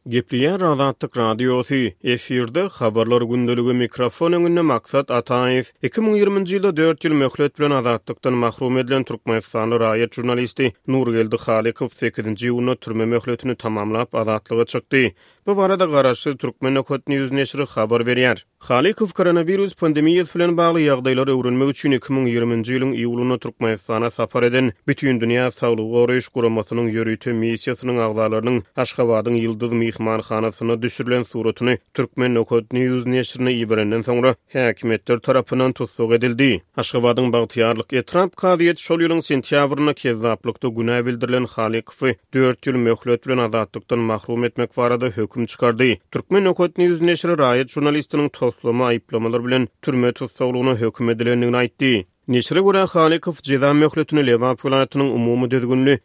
Gepliýär Azatlyk radiosu efirde habarlar gündölügi mikrofon öňünde maksat Ataýew 2020-nji ýylda 4 ýyl möhlet bilen azatlykdan mahrum edilen Türkmenistanyň raýat jurnalisti Nurgeldi Halikow 8-nji ýylyna türme möhletini tamamlap azatlyga çykdy. Bu barada garaşy Türkmen Okot News neşri habar berýär. Halikow koronavirus pandemiýasy bilen bagly ýagdaýlary öwrenmek üçin 2020-nji ýylyň iýulyna Türkmenistana sapar eden Bütün Dünýä Saglyk Goraýyş Guramasynyň ýörüýte missiýasynyň agzalarynyň Aşgabatyň ýyldyz mehmanhanasyna düşürilen suratyny Türkmen Okot News neşrine ýetirenden soňra häkimetler tarapyndan tutsak edildi. Aşgabatyň bagtyarlyk etrap kadyet şol ýylyň sentýabryna kezaplykda günä bildirilen Halikowy 4 ýyl möhlet bilen azatlykdan mahrum etmek barada höküm çykardy. Türkmen Okot News neşri raýat jurnalistiniň toslama aýplamalar bilen türme tutsaglygyna höküm edilendigini aýtdy. Neşre görä Halikow jeza möhletini Lewap welaýatynyň umumy düzgünli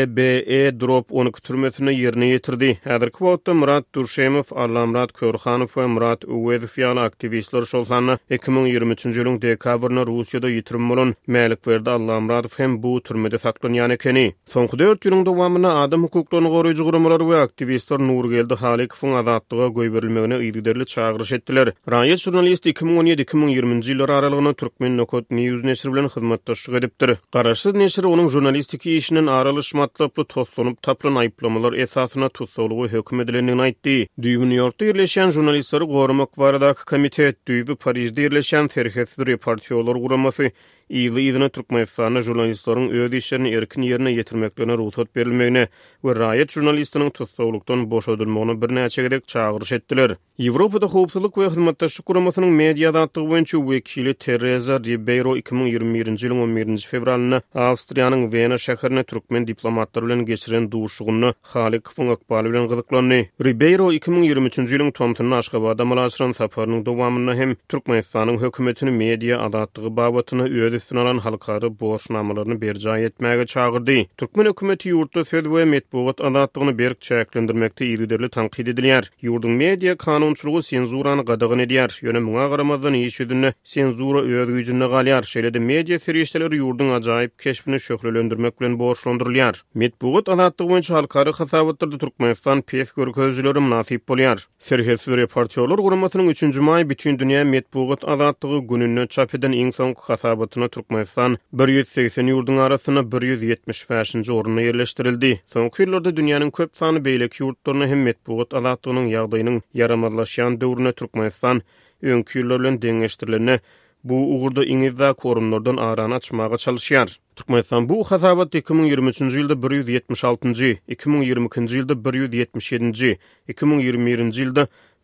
LBE drop 12 türmesine ýerine ýetirdi. Häzirki wagtda Murat Durşemow, Allamrat Körhanow we Murat Uwezow ýaly aktivistler şol sany 2023-nji ýylyň dekabryna Russiýada ýitirim bolan mälik berdi. Allamrat hem bu türmede saklanýan ekeni. Soňky 4 ýylyň dowamyna adam hukuklaryny goraýjy guramalar we aktivistler Nurgeldi Halikowyň azatlyga goýberilmegine ýygyderli çagyryş etdiler. Raýat jurnalist 2017-2020-nji ýyllar aralygyna Türkmen Okot News neşri bilen hyzmatdaşlyk edipdir. Garaşsyz neşri onuň jurnalistiki işiniň aralyş matlaply toslanyp tapylan aýplamalar esasyna tutsaglygy höküm edilendigini aýtdy. New Yorkda ýerleşen jurnalistleri goramak baradaky komitet düýbi Parijde ýerleşen Serhetsli reportýerler guramasy ýyly Türkmenistanyň jurnalistlaryň öz işlerini erkin ýerine ýetirmeklerine ruhsat berilmegine we raýat jurnalistiniň tutsaglykdan boşadylmagyna birnäçe gedek çagyryş etdiler. Ýewropada howpsuzlyk we hyzmatdaşlyk guramasynyň media azatlygy boýunça wekili Teresa Ribeiro 2021-nji ýylyň 11-nji fevralyna Awstriýanyň Wiener şäherine türkmen diplomatlary bilen geçiren duşugyny Halikowyň akbaly bilen gyzyklandy. Ribeiro 2023-nji ýylyň Tomtuny Aşgabada malaşyran saparynyň dowamyna hem Türkmenistanyň hökümetini media azatlygy babatyna üstüne alan halkary borçnamalaryny berjaý etmäge çagyrdy. Türkmen hökümeti ýurtda söz we medeniýet azatlygyny berk çäklendirmekde ýygyderli tanqid edilýär. Ýurdun media kanunçylygy senzurany gadagyn edýär. Ýöne muňa garamazdan iş edilne senzura öz güýjünde galýar. Şeýle-de media ferişteleri ýurdun ajaýyp keşbini şöhrelendirmek bilen borçlandyrylýar. Medeniýet azatlygy boýunça halkary hasabatlarda Türkmenistan pes görkezjileri munasip bolýar. Serhetsli reportýerler guramasynyň 3-nji maý Bütün Dünýä Medeniýet azatlygy gününe çap eden iň soňky hasabatyna Türkmenistan 180 ýurdun arasyna 175-nji oruna ýerleşdirildi. Soňky ýyllarda dünýäniň köp sany beýleki ýurtlaryna hem medeniýet azatlygynyň ýagdaýynyň yaramazlaşýan döwrüne Türkmenistan öňki ýyllar bilen deňeşdirilene bu ugurda iňizda korunlardan arany açmaga çalışýar. Türkmenistan bu hasabat 2023-nji ýylda 176-njy, 2022-nji ýylda 177-nji, 2021-nji ýylda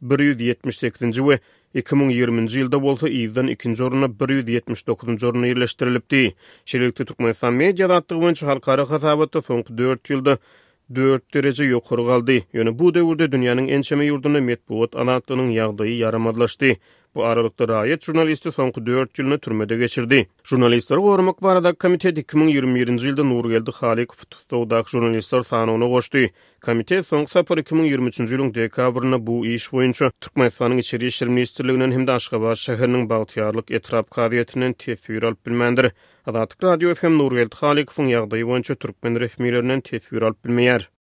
178-nji we 2020-nji ýylda bolsa ýyzdan 2-nji oruna 179-njy oruna ýerleşdirilipdi. Şeýlelikde Türkmenistan media azatlygy boýunça halkary hasabatda soňky 4 ýylda 4 derece ýokary galdy. Ýöne bu döwürde dünýäniň ençeme ýurduna medeniýet azatlygynyň ýagdaýy yaramazlaşdy. Bu aralykda raýat jurnalisti soňky 4 ýylyny türmede geçirdi. Jurnalistleri goramak baradaky komitet 2021-nji ýylda Nurgeldi Halikow tutdagdaky jurnalistler sanyny goşdy. Komitet soňky sapar 2023-nji ýylyň dekabryna bu iş boýunça Türkmenistanyň içeri işler ministrliginden hem de Aşgabat şäheriniň bagtyarlyk etrap kadyetinden tesbir alyp bilmendir. Azatlyk radio hem Nurgeldi Halikowyň ýagdaýy boýunça türkmen resmiýetlerinden tesbir alyp bilmeýär.